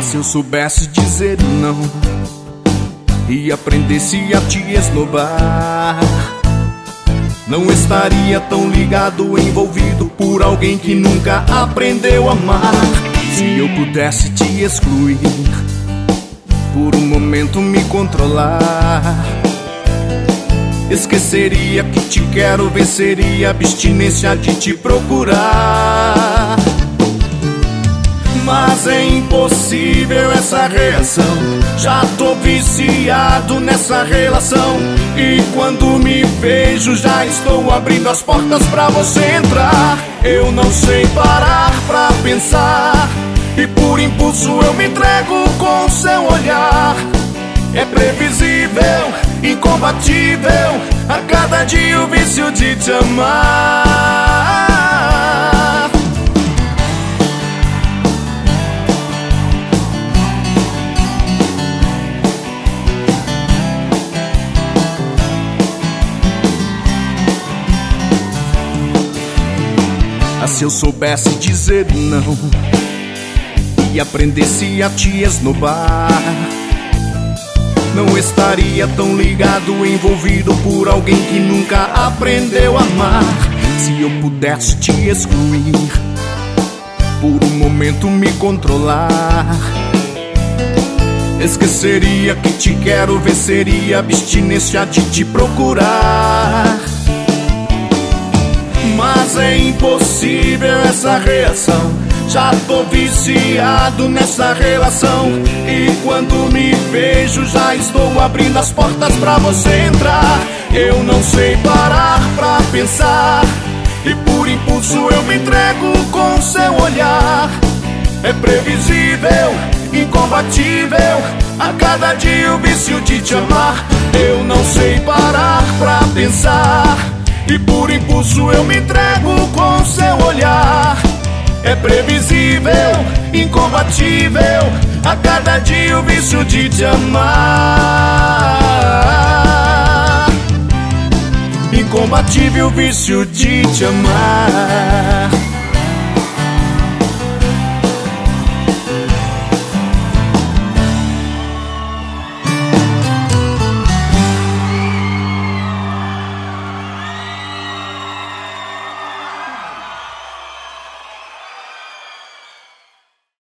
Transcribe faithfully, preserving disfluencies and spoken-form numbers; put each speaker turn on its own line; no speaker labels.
Se eu soubesse dizer não e aprendesse a te esnobar, não estaria tão ligado, envolvido por alguém que nunca aprendeu a amar. Se eu pudesse te excluir, por um momento me controlar, esqueceria que te quero, venceria a abstinência de te procurar. Mas é impossível essa reação, já tô viciado nessa relação. E quando me vejo já estou abrindo as portas pra você entrar. Eu não sei parar pra pensar, e por impulso eu me entrego com seu olhar. É previsível, incombatível, a cada dia o vício de te amar. Ah, se eu soubesse dizer não e aprendesse a te esnobar, não estaria tão ligado, envolvido por alguém que nunca aprendeu a amar. Se eu pudesse te excluir, por um momento me controlar, esqueceria que te quero, venceria a abstinência de te procurar. Mas é impossível essa reação, já tô viciado nessa relação. E quando me vejo já estou abrindo as portas pra você entrar. Eu não sei parar pra pensar, e por impulso eu me entrego com seu olhar. É previsível, incombatível, a cada dia o vício de te amar. Eu não sei parar pra pensar, e por impulso eu me entrego com seu olhar. É previsível, incombatível, a cada dia o vício de te amar. Incombatível o vício de te amar.